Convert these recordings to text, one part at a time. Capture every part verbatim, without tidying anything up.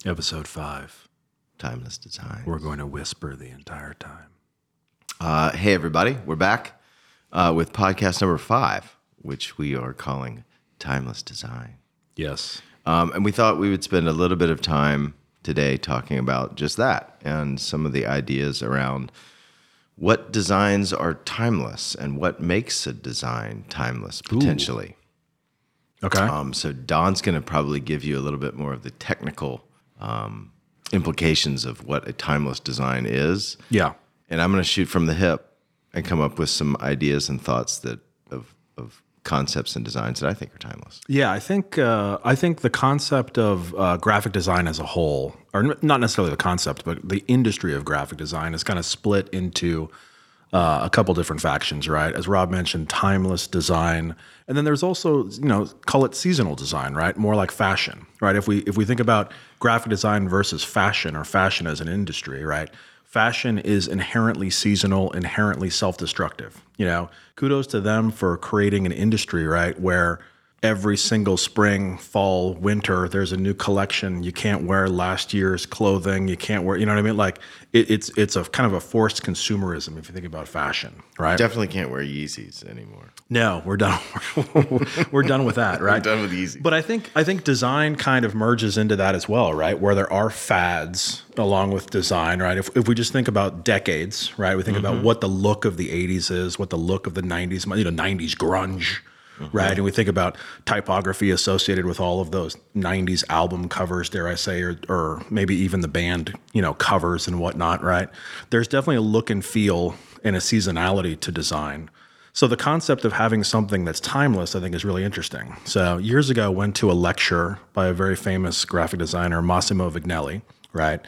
Episode five. Timeless Design. We're going to whisper the entire time. Uh, hey, everybody. We're back uh, with podcast number five, which we are calling Timeless Design. Yes. Um, and we thought we would spend a little bit of time today talking about just that and some of the ideas around what designs are timeless and what makes a design timeless, potentially. Ooh. Okay. Um, so Don's going to probably give you a little bit more of the technical um, implications of what a timeless design is. Yeah. And I'm going to shoot from the hip and come up with some ideas and thoughts that of of concepts and designs that I think are timeless. Yeah, I think uh, I think the concept of uh, graphic design as a whole, or n- not necessarily the concept, but the industry of graphic design is kind of split into uh, a couple different factions, right? As Rob mentioned, timeless design, and then there's also, you know, call it seasonal design, right? More like fashion, right? If we if we think about graphic design versus fashion, or fashion as an industry, right? Fashion is inherently seasonal, inherently self-destructive. You know, kudos to them for creating an industry, right, where every single spring, fall, winter, there's a new collection. You can't wear last year's clothing. You can't wear, you know what I mean? Like it, it's it's a kind of a forced consumerism if you think about fashion, right? Definitely can't wear Yeezys anymore. No, we're done. We're done with that, right? We're done with Yeezys. But I think I think design kind of merges into that as well, right? Where there are fads along with design, right? If if we just think about decades, right? We think mm-hmm. about what the look of the eighties is, what the look of the nineties, you know, nineties grunge. Mm-hmm. Right. And we think about typography associated with all of those nineties album covers, dare I say, or, or maybe even the band, you know, covers and whatnot. Right. There's definitely a look and feel and a seasonality to design. So the concept of having something that's timeless, I think, is really interesting. So years ago, I went to a lecture by a very famous graphic designer, Massimo Vignelli. Right.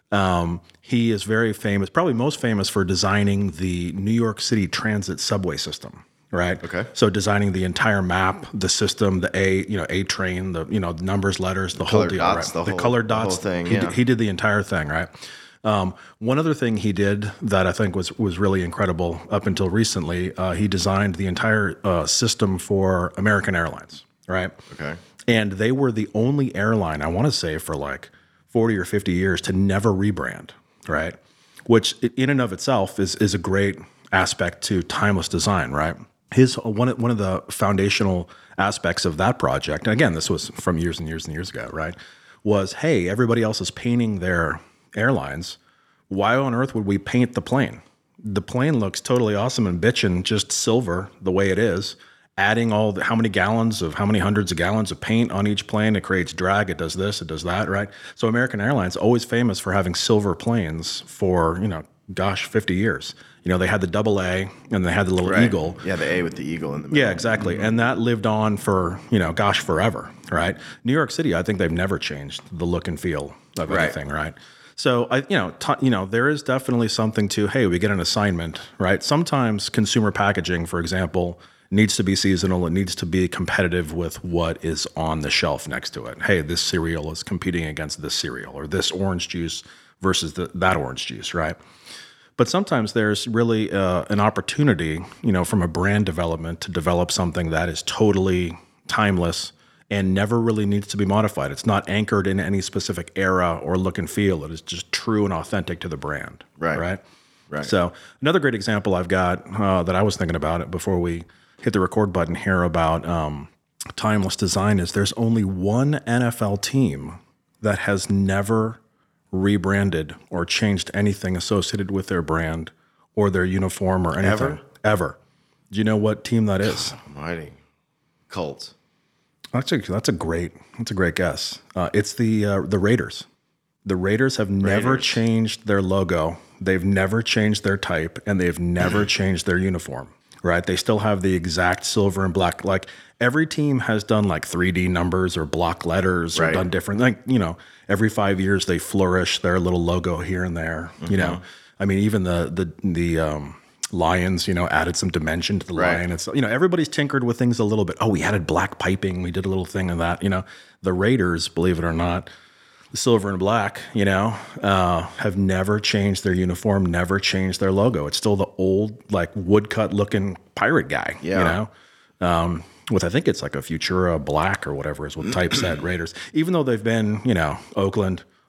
Um, he is very famous, probably most famous for designing the New York City Transit subway system. Right. Okay. So designing the entire map, the system, the A, you know, A train, the you know numbers, letters, the, the whole deal, dots, right? The, the whole, colored dots the whole thing. He, Yeah. did, he did the entire thing, right? Um, one other thing he did that I think was was really incredible up until recently, uh, he designed the entire uh, system for American Airlines, right? Okay. And they were the only airline, I want to say, for like forty or fifty years to never rebrand, right? Which in and of itself is is a great aspect to timeless design, right? His one one of the foundational aspects of that project, and again, this was from years and years and years ago, right? Was, hey, everybody else is painting their airlines. Why on earth would we paint the plane? The plane looks totally awesome and bitchin', just silver the way it is. Adding all the, how many gallons of how many hundreds of gallons of paint on each plane, it creates drag. It does this, it does that, right? So American Airlines always famous for having silver planes for, you know, gosh, fifty years. You know, they had the double A and they had the little right. eagle. Yeah, the A with the eagle in the middle. Yeah, exactly. Mm-hmm. And that lived on for, you know, gosh, forever, right? New York City, I think they've never changed the look and feel of right. anything, right? So, I, you know, t- you know, there is definitely something to, hey, we get an assignment, right? Sometimes consumer packaging, for example, needs to be seasonal. It needs to be competitive with what is on the shelf next to it. Hey, this cereal is competing against this cereal, or this orange juice versus the, that orange juice, right? But sometimes there's really uh, an opportunity, you know, from a brand development to develop something that is totally timeless and never really needs to be modified. It's not anchored in any specific era or look and feel. It is just true and authentic to the brand. Right. Right. Right. So another great example I've got uh, that I was thinking about it before we hit the record button here about um, timeless design is there's only one N F L team that has never rebranded or changed anything associated with their brand or their uniform or anything. Ever? Ever. Do you know what team that is? Almighty. Colts. That's a, that's a great that's a great guess. Uh, it's the uh, the Raiders. The Raiders have never Raiders. changed their logo. They've never changed their type, and they've never changed their uniform. Right? They still have the exact silver and black. Like every team has done like three D numbers or block letters or right. done different. Like, you know, every five years they flourish their little logo here and there. Mm-hmm. You know, I mean, even the the the um, Lions, you know, added some dimension to the right. lion. It's, you know, everybody's tinkered with things a little bit. Oh, we added black piping. We did a little thing of that. You know, the Raiders, believe it or not, the silver and black, you know, uh, have never changed their uniform, never changed their logo. It's still the old, like woodcut looking pirate guy, yeah. you know, um, with, I think it's like a Futura black or whatever is what typeset Raiders, even though they've been, you know, Oakland,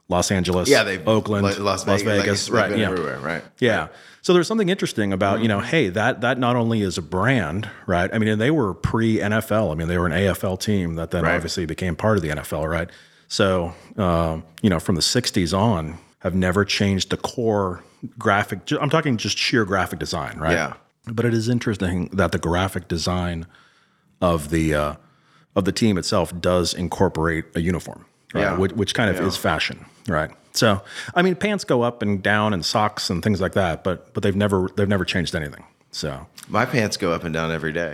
Los Angeles, Yeah, they Oakland, Las Las Vegas, Vegas, like it's right? been Yeah, everywhere, right? yeah. So there's something interesting about, you know, hey, that that not only is a brand, right? I mean, and they were pre-N F L. I mean, they were an A F L team that then Right. obviously became part of the N F L, right? So, um, you know, from the sixties on, have never changed the core graphic. ju- I'm talking just sheer graphic design, right? Yeah. But it is interesting that the graphic design of the uh, of the team itself does incorporate a uniform, right? Yeah. Which, which kind of Yeah. is fashion, right? So, I mean, pants go up and down, and socks and things like that, but but they've never they've never changed anything. So, My pants go up and down every day.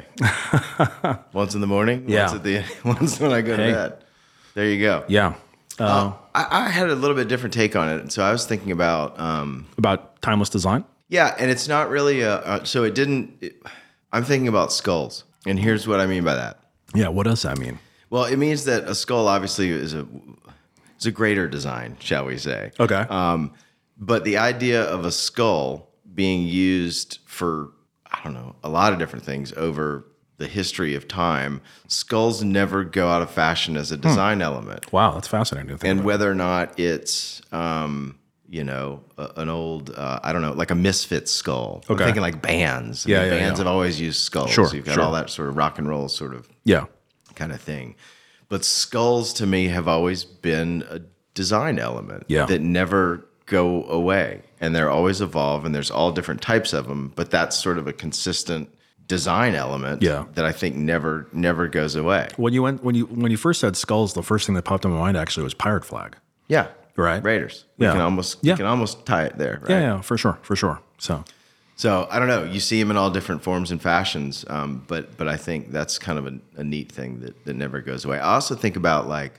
Once in the morning, Yeah. once at the once when I go to Hey. bed. There you go. yeah, uh, I, I had a little bit different take on it. So I was thinking about, um, about timeless design. yeah, and it's not really a. Uh, so it didn't. It, I'm thinking about skulls, and here's what I mean by that. Yeah, what does that mean? Well, it means that a skull obviously is a is a greater design, shall we say? Okay. Um, but the idea of a skull being used for, I don't know, a lot of different things over the history of time, skulls never go out of fashion as a design element. Wow, that's fascinating to think And about. whether or not it's, um, you know, a, an old, uh, I don't know, like a Misfits skull. Okay. I'm thinking like bands. I Yeah, mean, yeah, bands yeah. have always used skulls. Sure, You've got sure. all that sort of rock and roll sort of Yeah, kind of thing. But skulls to me have always been a design element Yeah. that never go away. And they're always evolve, and there's all different types of them. But that's sort of a consistent design element Yeah. that I think never never goes away. when you went when you when you first said skulls, the first thing that popped in my mind actually was pirate flag. Yeah. Right. Raiders. We Yeah. can almost Yeah. we can almost tie it there, right? Yeah, yeah, for sure, for sure. So, So I don't know. You see them in all different forms and fashions, um, but but I think that's kind of a, a neat thing that, that never goes away. I also think about like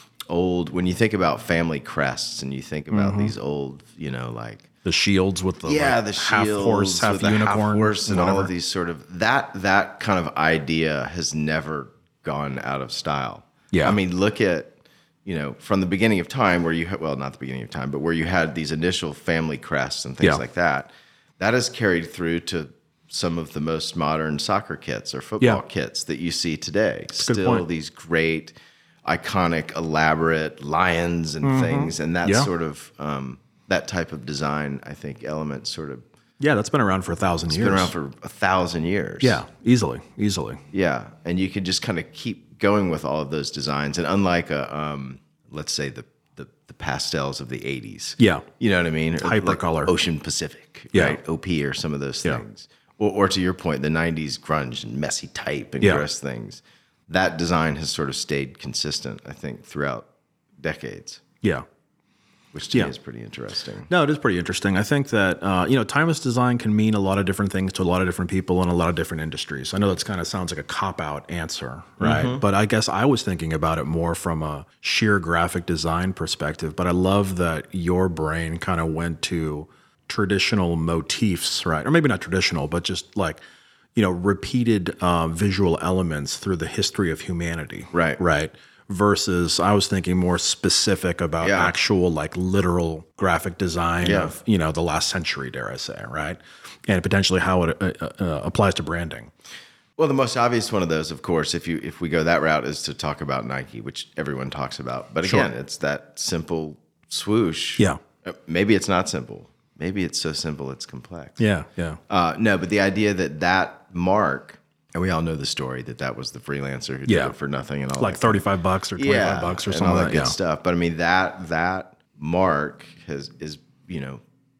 old when you think about family crests and you think about Mm-hmm. these old, you know, like the shields with the yeah, like, the half shields horse, half with the unicorn, half horse, and all whatever. of these sort of that that kind of idea has never gone out of style. Yeah. I mean, look at you know from the beginning of time where you had, well, not the beginning of time, but where you had these initial family crests and things Yeah. like that. That is carried through to some of the most modern soccer kits or football Yeah. kits that you see today. good Still point. these great, iconic, elaborate lions and things, and that Yeah. sort of um, that type of design, I think, element sort of Yeah, that's been around for a thousand years. been around for a thousand years. yeah, easily, easily. Yeah. And you could just kind of keep going with all of those designs. And unlike a, um, let's say the, the, the pastels of the eighties. Yeah. You know what I mean? Or Hypercolor. like Ocean Pacific, Yeah. right? O P or some of those Yeah. things. Or, or to your point, the nineties grunge and messy type and Yeah. gross things. That design has sort of stayed consistent, I think, throughout decades, Yeah. which to Yeah. me is pretty interesting. No, it is pretty interesting. I think that uh, you know, timeless design can mean a lot of different things to a lot of different people in a lot of different industries. I know that's kind of sounds like a cop out answer, right? Mm-hmm. But I guess I was thinking about it more from a sheer graphic design perspective. But I love that your brain kind of went to traditional motifs, right? Or maybe not traditional, but just like you know, repeated uh, visual elements through the history of humanity, Right. Right. Versus, I was thinking more specific about Yeah. actual, like literal graphic design Yeah. of you know the last century, dare I say, right? And potentially how it uh, uh, applies to branding. Well, the most obvious one of those, of course, if you if we go that route, is to talk about Nike, which everyone talks about. But again, Sure. it's that simple swoosh. Yeah. Uh, Maybe it's not simple. Maybe it's so simple it's complex. Yeah, yeah, Uh, no, but the idea that that mark, and we all know the story that that was the freelancer who Yeah. did it for nothing and all like that. thirty-five bucks or twenty-five bucks or and something all that like good that. Yeah. stuff. But I mean that that mark has is you know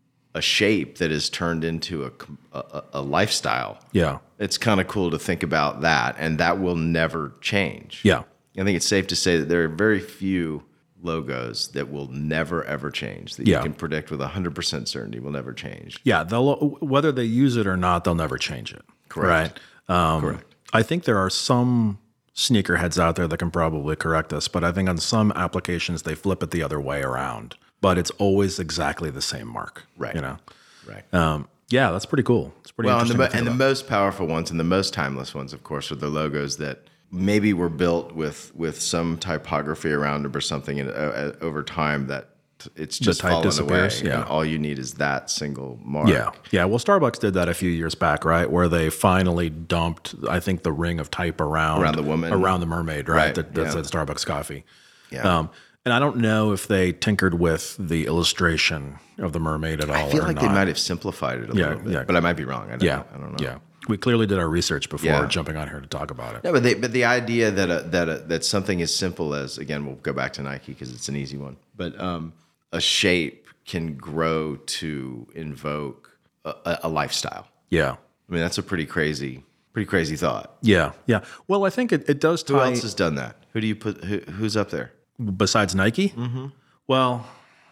a shape that is turned into a com- a, a lifestyle. Yeah, It's kind of cool to think about that, and that will never change. yeah, I think it's safe to say that there are very few logos that will never ever change that Yeah. you can predict with one hundred percent certainty will never change. yeah. They'll whether they use it or not, they'll never change it. Correct. Right. Um, Correct. I think there are some sneakerheads out there that can probably correct us, but I think on some applications they flip it the other way around. But it's always exactly the same mark. Right. You know. Right. Um, yeah, that's pretty cool. It's pretty Well, and the, interesting. mo- to think and the about. most powerful ones and the most timeless ones, of course, are the logos that maybe were built with with some typography around them or something, and uh, uh, over time that it's just type fallen disappears, away. yeah. And all you need is that single mark. Yeah, yeah. Well, Starbucks did that a few years back, right? Where they finally dumped, I think, the ring of type around Around the woman. around the mermaid, right? Right, That, that yeah. said Starbucks coffee. Yeah. Um, And I don't know if they tinkered with the illustration of the mermaid at all. I feel or like not. they might have simplified it a Yeah, little bit, yeah. but I might be wrong. I don't, Yeah, I don't know. yeah. We clearly did our research before Yeah. jumping on here to talk about it. No, but they, but the idea that a, that a, that something as simple as, again, we'll go back to Nike because it's an easy one, but um, a shape can grow to invoke a, a, a lifestyle. Yeah, I mean, that's a pretty crazy, pretty crazy thought. yeah, yeah. Well, I think it, it does tie. Who else has done that? Who do you put? Who, who's up there? Besides Nike? Mm-hmm. Well,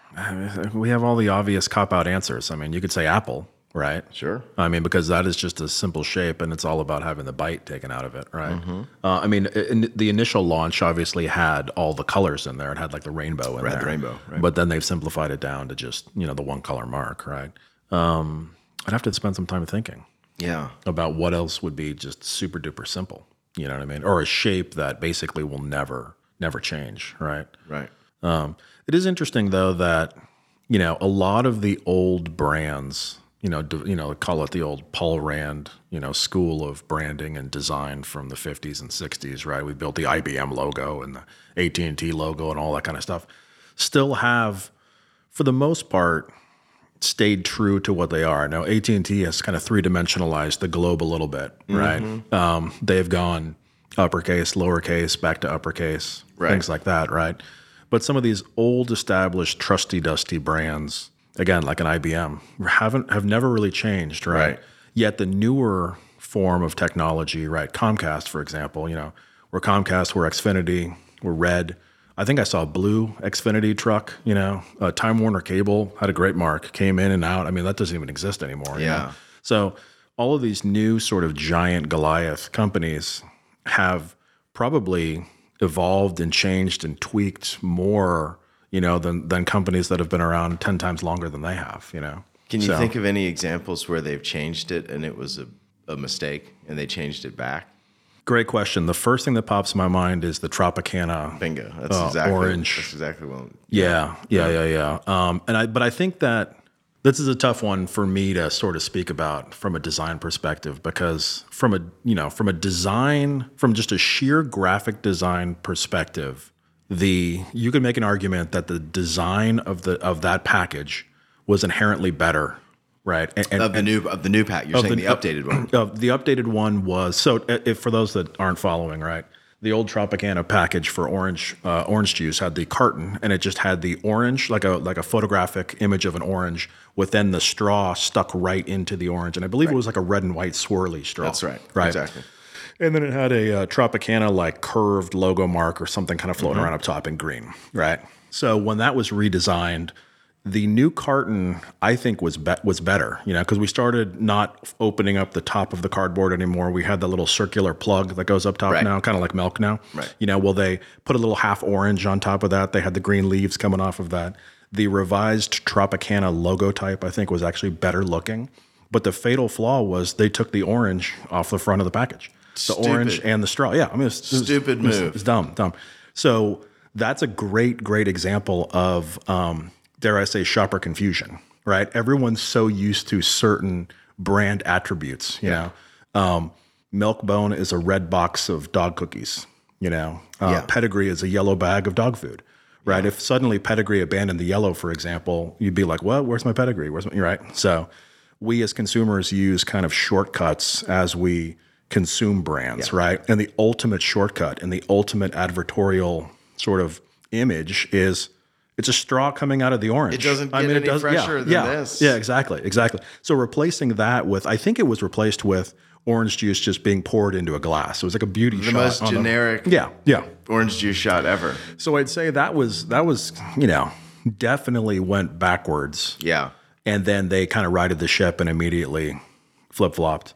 we have all the obvious cop-out answers. I mean, you could say Apple, right? Sure. I mean, because that is just a simple shape, and it's all about having the bite taken out of it, right? Uh, I mean, in, the initial launch obviously had all the colors in there. It had like the rainbow in Right, there. the rainbow, right. But then they've simplified it down to just, you know, the one color mark, right? Um, I'd have to spend some time thinking Yeah. about what else would be just super duper simple. You know what I mean? Or a shape that basically will never, never change, right? Right. Um, it is interesting though that, you know, a lot of the old brands, you know, do, you know, call it the old Paul Rand, you know, school of branding and design from the fifties and sixties, right? We built the I B M logo and the A T and T logo and all that kind of stuff. Still have, for the most part, stayed true to what they are. Now, A T and T has kind of three-dimensionalized the globe a little bit, right? Mm-hmm. Um, they've gone uppercase, lowercase, back to uppercase, Right. things like that, right? But some of these old, established, trusty, dusty brands, again, like an I B M, haven't have never really changed, right? Right. Yet the newer form of technology, right? Comcast, for example, you know, we're Comcast, we're Xfinity, we're Red. I think I saw a blue Xfinity truck, you know, uh, Time Warner Cable had a great mark, came in and out. I mean, that doesn't even exist anymore. you Yeah. know? So all of these new sort of giant Goliath companies have probably evolved and changed and tweaked more, you know, than, than companies that have been around ten times longer than they have, you know. Can you So- think of any examples where they've changed it and it was a, a mistake and they changed it back? Great question. The first thing that pops in my mind is the Tropicana. Bingo. That's Uh, exactly orange. That's exactly what. Yeah, yeah, yeah, yeah. Um, and I, but I think that this is a tough one for me to sort of speak about from a design perspective, because from a, you know, from a design, from just a sheer graphic design perspective, the you could make an argument that the design of the of that package was inherently better, right? And, and, Of the new of the new pack, you're saying the, the- updated one. Uh, the updated one was so. uh, If for those that aren't following, right, the old Tropicana package for orange uh, orange juice had the carton, and it just had the orange, like a like a photographic image of an orange, with then the straw stuck right into the orange, and I believe it was like a red and white swirly straw. That's right. Right. Exactly. And then it had a uh, Tropicana like curved logo mark or something kind of floating around up top in green, right? So when that was redesigned, the new carton I think was be- was better, you know, because we started not opening up the top of the cardboard anymore. We had the little circular plug that goes up top Right. now, kind of like milk now. Right. You know, well they put a little half orange on top of that. They had the green leaves coming off of that. The revised Tropicana logo type I think was actually better looking, but the fatal flaw was they took the orange off the front of the package. The Stupid. orange and the straw. Yeah, I mean, it's Stupid move. It's dumb, dumb. So that's a great, great example of, um, dare I say, shopper confusion, right? Everyone's so used to certain brand attributes, you know. Um, Milkbone is a red box of dog cookies, you know. Uh, Yeah. Pedigree is a yellow bag of dog food, right? If suddenly Pedigree abandoned the yellow, for example, you'd be like, well, where's my Pedigree? Where's my, right? So we as consumers use kind of shortcuts as we consume brands, right? And the ultimate shortcut and the ultimate advertorial sort of image is it's a straw coming out of the orange. It doesn't get any fresher yeah, than yeah, this. Yeah, exactly, exactly. So replacing that with, I think it was replaced with orange juice just being poured into a glass. It was like a beauty The shot. most on generic yeah, yeah. orange juice shot ever. So I'd say that was that was you know definitely went backwards. Yeah. And then they kind of righted the ship and immediately flip flopped.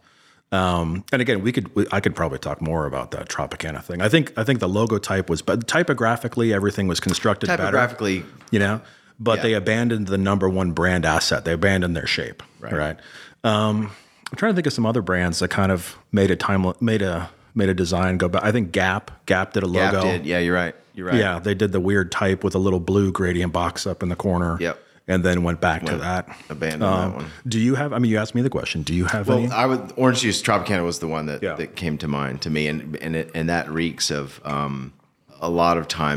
Um, and again, we could, we, I could probably talk more about that Tropicana thing. I think, I think the logo type was, but typographically, everything was constructed better, Typographically, you know, but Yeah. they abandoned the number one brand asset. They abandoned their shape. Right. right? Um, I'm trying to think of some other brands that kind of made a time, made a, made a design go back. I think Gap, Gap did a Gap logo. did. Yeah, you're right. You're right. Yeah. They did the weird type with a little blue gradient box up in the corner. Yep. And then went back to that. Abandoned Um, that one. Do you have? I mean, you asked me the question. Do you have Well, any? I would orange juice Tropicana was the one that, Yeah. that came to mind to me, and and it, and that reeks of um, a lot of times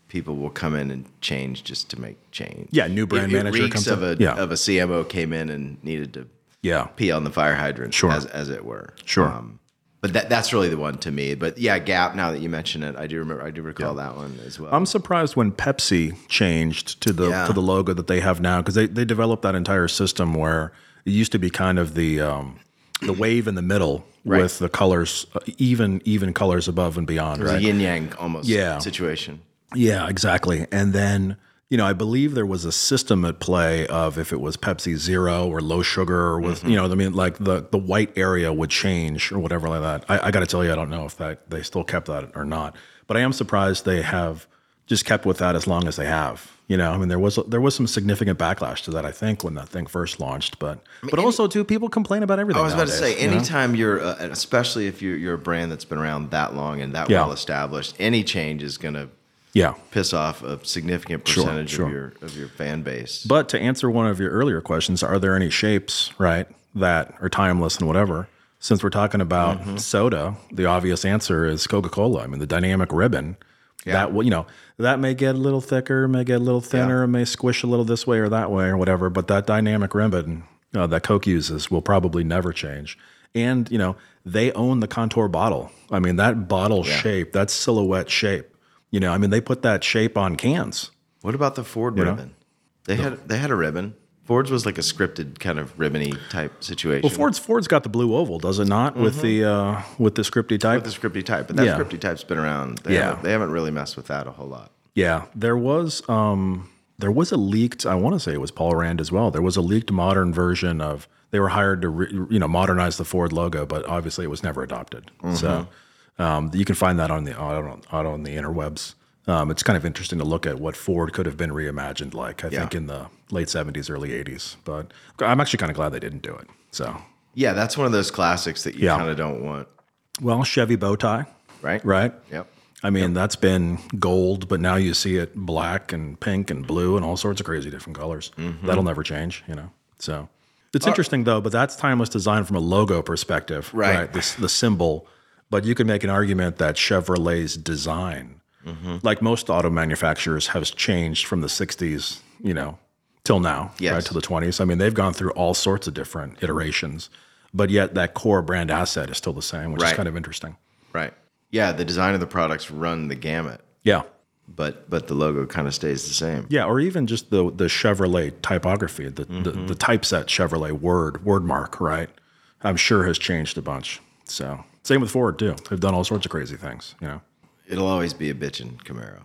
people will come in and change just to make change. Yeah, new brand it, it manager reeks comes of in. a Yeah. of a C M O came in and needed to Yeah. pee on the fire hydrant, Sure. as as it were. Sure. Um, but that that's really the one to me. But yeah, Gap. Now that you mention it, I do remember. I do recall that one as well. I'm surprised when Pepsi changed to the Yeah. to the logo that they have now, because they, they developed that entire system where it used to be kind of the um, the wave in the middle Right. with the colors, uh, even even colors above and beyond. It was Right? a yin yang almost Yeah. situation. Yeah, exactly. And then, you know, I believe there was a system at play of if it was Pepsi Zero or low sugar or with, you know, I mean, like the, the white area would change or whatever like that. I, I got to tell you, I don't know if that they still kept that or not. But I am surprised they have just kept with that as long as they have. You know, I mean, there was there was some significant backlash to that, I think, when that thing first launched. But but also, too, people complain about everything. I was about to nowadays, say, you know? anytime you're, uh, and especially if you're you're a brand that's been around that long and that Yeah. well established, any change is going to Yeah. piss off a significant Sure, percentage sure. of your of your fan base. But to answer one of your earlier questions, are there any shapes, right, that are timeless and whatever? Since we're talking about Mm-hmm. soda, the obvious answer is Coca-Cola. I mean, the dynamic ribbon, Yeah. that will, you know, that may get a little thicker, may get a little thinner, Yeah. it may squish a little this way or that way or whatever. But that dynamic ribbon uh, that Coke uses will probably never change. And, you know, they own the Contour bottle. I mean, that bottle shape, that silhouette shape, you know, I mean, they put that shape on cans. What about the Ford know? ribbon? They had they had a ribbon. Ford's was like a scripted kind of ribbony type situation. Well, Ford's Ford's got the blue oval, does it not? With the uh, with the scripty type. with the scripty type, but that Yeah. scripty type's been around. They Yeah. haven't, they haven't really messed with that a whole lot. Yeah, there was um, there was a leaked. I want to say it was Paul Rand as well. There was a leaked modern version of. They were hired to re, you know modernize the Ford logo, but obviously it was never adopted. So um, you can find that on the auto, auto on the interwebs. Um, it's kind of interesting to look at what Ford could have been reimagined like. I think Yeah. in the late seventies, early eighties. But I'm actually kind of glad they didn't do it. So Yeah, that's one of those classics that you Yeah. kind of don't want, well, Chevy bow tie, right? right? Yep. I mean, that's been gold, but now you see it black and pink and blue and all sorts of crazy different colors. Mm-hmm. That'll never change, you know. So it's interesting though, but that's timeless design from a logo perspective, Right. The, the symbol. But you can make an argument that Chevrolet's design, Mm-hmm. like most auto manufacturers, has changed from the sixties, you know, till now, Yes. right to the twenties. I mean, they've gone through all sorts of different iterations, but yet that core brand asset is still the same, which Right. is kind of interesting. Right. Yeah, the design of the products run the gamut, Yeah. but but the logo kind of stays the same. Yeah, or even just the the Chevrolet typography, the, the the typeset Chevrolet word word mark, right? I'm sure has changed a bunch. So same with Ford too. They've done all sorts of crazy things, you know. It'll always be a bitchin' Camaro.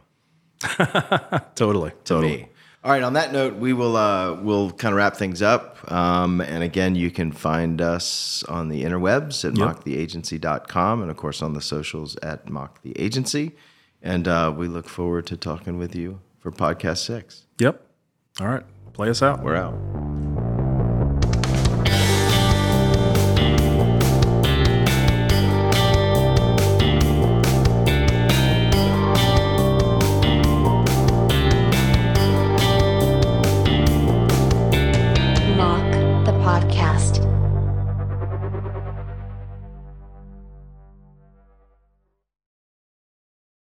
Totally, totally. Me. All right. On that note, we will uh, we'll kind of wrap things up. Um, and again, you can find us on the interwebs at Yep. mock the agency dot com, and of course on the socials at Mock the Agency. And uh, we look forward to talking with you for podcast six. Yep. All right, play us out. We're out.